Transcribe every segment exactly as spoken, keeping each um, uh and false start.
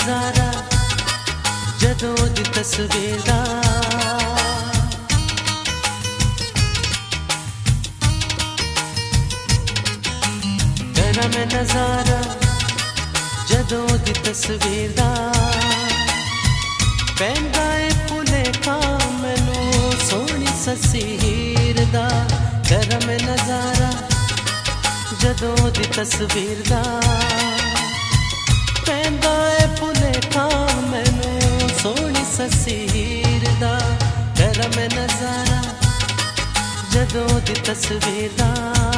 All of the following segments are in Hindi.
नजारा जदों दी तस्वीर दा तेरा मैं नजारा जदों दी तस्वीर दा पैंदा ए भुलेखा मैनू सोहनी सस्सी हीर दा तेरा मैं नजारा जदों दी तस्वीर दा पैंदा ए भुलेखा मैनू सोहनी सस्सी हीर दा तेरा मैं नजारा जदों दी तस्वीर दा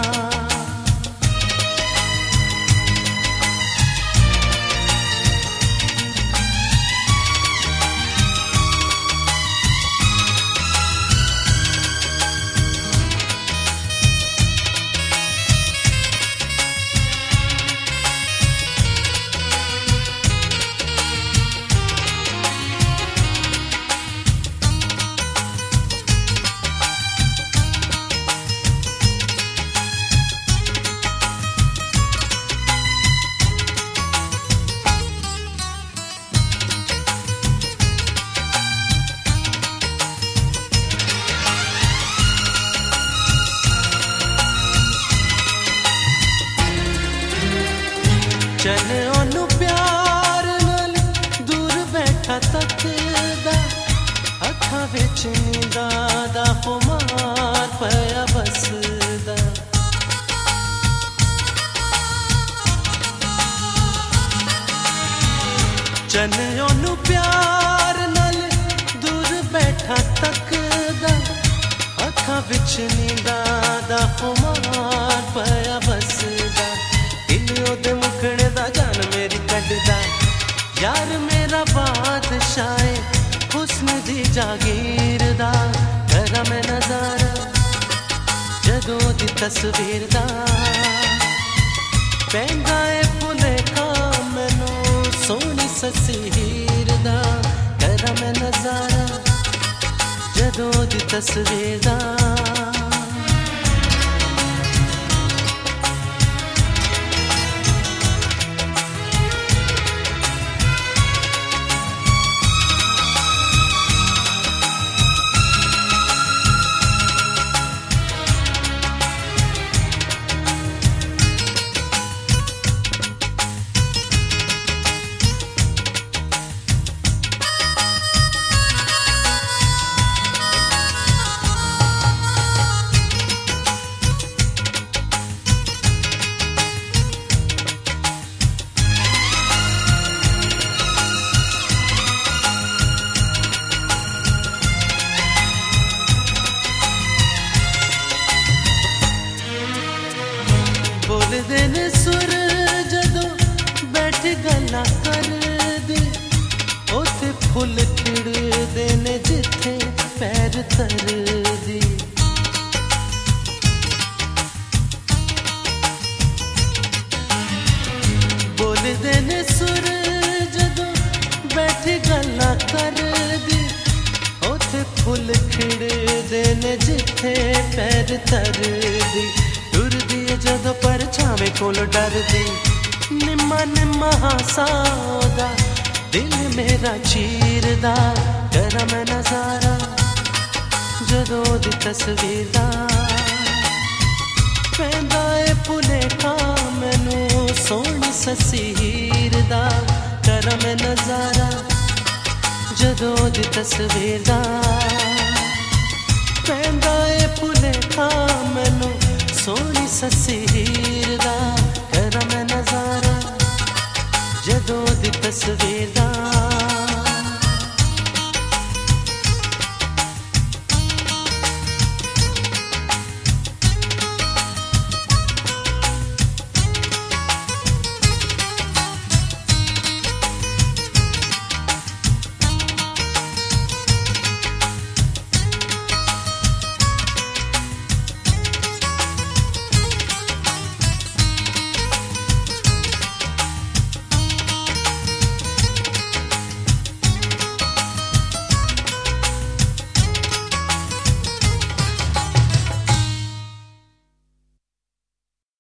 चले ओनू प्यार नाल दूर बैठा तकदा अखा विच नींदा दा खुमार पया बसदा चले ओनू प्यार नाल दूर बैठा तकदा अखा विच नींदा दा खुमार पया बसदा दिल ओदे मुखड़े दा जान मेरी कड्डदा यार मेरा बादशाह हुस्न दी जागीर दा तेरा मैं नजारा जदों दी तस्वीर दा पैंदा ए भुलेखा मैनू सोहनी सस्सी हीर दा तेरा मैं नजारा जदों दी तस्वीर दा बोलदे ने सुर जदों बैठ गल्लां करदे उत्थे फुल खिड़दे ने जिथे पैर तरदी बोलदे ने सुर जदों बैठ गल्लां करदे उत्थे फुल खिड़दे ने जिथे पैर तरदी जदों परछावे कोल डरदी निम्मा निम्मा हासा ओदा दिल मेरा चीरदा तेरा मैं नजारा जदों दी तस्वीर दा पैंदा ए भुलेखा मैनू सोहनी सस्सी हीर दा तेरा मैं नजारा जदों दी तस्वीर दा पैंदा ए भुलेखा मैनू सोहनी सस्सी हीर दा तेरा मैं नजारा जदों दी तस्वीर दा।